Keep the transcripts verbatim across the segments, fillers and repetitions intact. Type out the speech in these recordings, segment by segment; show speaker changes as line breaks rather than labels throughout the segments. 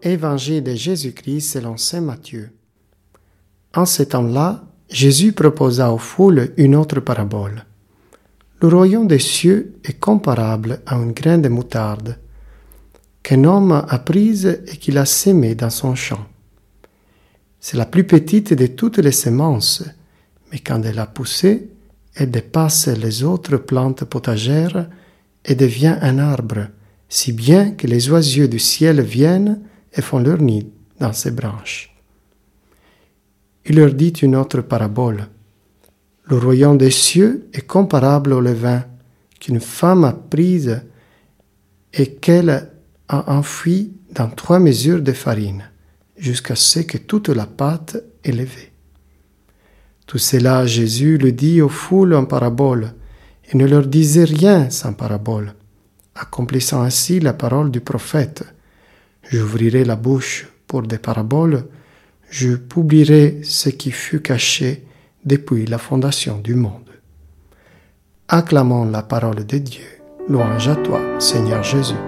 Évangile de Jésus-Christ selon saint Matthieu. En ce temps-là, Jésus proposa aux foules une autre parabole. Le royaume des cieux est comparable à une graine de moutarde qu'un homme a prise et qu'il a sémée dans son champ. C'est la plus petite de toutes les semences, mais quand elle a poussé, elle dépasse les autres plantes potagères et devient un arbre, si bien que les oiseaux du ciel viennent et font leur nid dans ses branches. Il leur dit une autre parabole. Le royaume des cieux est comparable au levain qu'une femme a prise et qu'elle a enfoui dans trois mesures de farine, jusqu'à ce que toute la pâte est levée. Tout cela, Jésus le dit aux foules en parabole, et ne leur disait rien sans parabole, accomplissant ainsi la parole du prophète. J'ouvrirai la bouche pour des paraboles, je publierai ce qui fut caché depuis la fondation du monde. Acclamons la parole de Dieu. Louange à toi, Seigneur Jésus.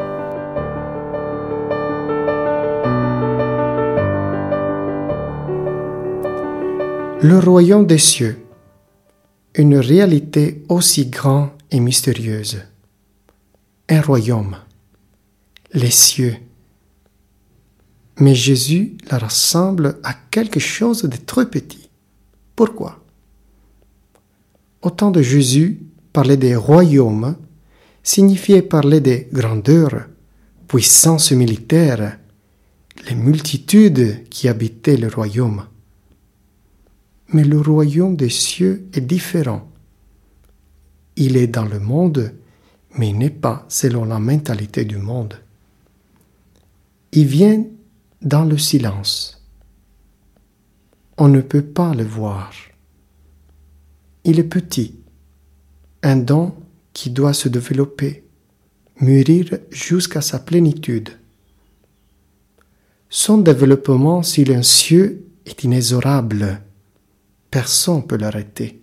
Le royaume des cieux, une réalité aussi grande et mystérieuse. Un royaume, les cieux. Mais Jésus la rassemble à quelque chose de très petit. Pourquoi? Au temps de Jésus, parler des royaumes signifiait parler des grandeurs, puissances militaires, les multitudes qui habitaient le royaume. Mais le royaume des cieux est différent. Il est dans le monde, mais il n'est pas selon la mentalité du monde. Il vient dans le silence. On ne peut pas le voir. Il est petit, un don qui doit se développer, mûrir jusqu'à sa plénitude. Son développement silencieux est inexorable. Personne ne peut l'arrêter.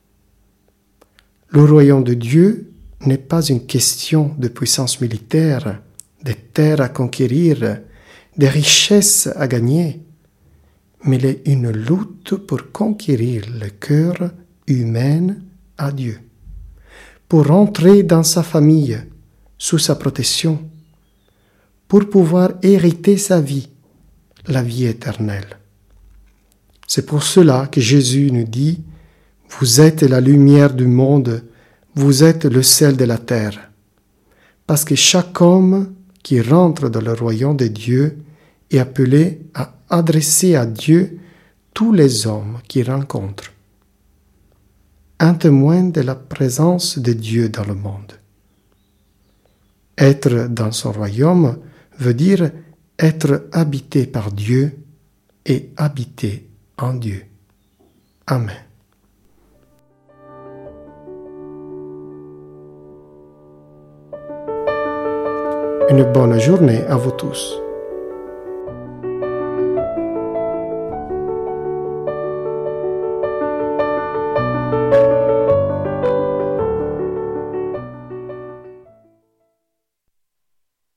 Le royaume de Dieu n'est pas une question de puissance militaire, de terres à conquérir, de richesses à gagner, mais il est une lutte pour conquérir le cœur humain à Dieu, pour entrer dans sa famille, sous sa protection, pour pouvoir hériter sa vie, la vie éternelle. C'est pour cela que Jésus nous dit « Vous êtes la lumière du monde, vous êtes le sel de la terre. » Parce que chaque homme qui rentre dans le royaume de Dieu est appelé à adresser à Dieu tous les hommes qu'il rencontre. Un témoin de la présence de Dieu dans le monde. Être dans son royaume veut dire être habité par Dieu et habiter en Dieu. Amen. Une bonne journée à vous tous.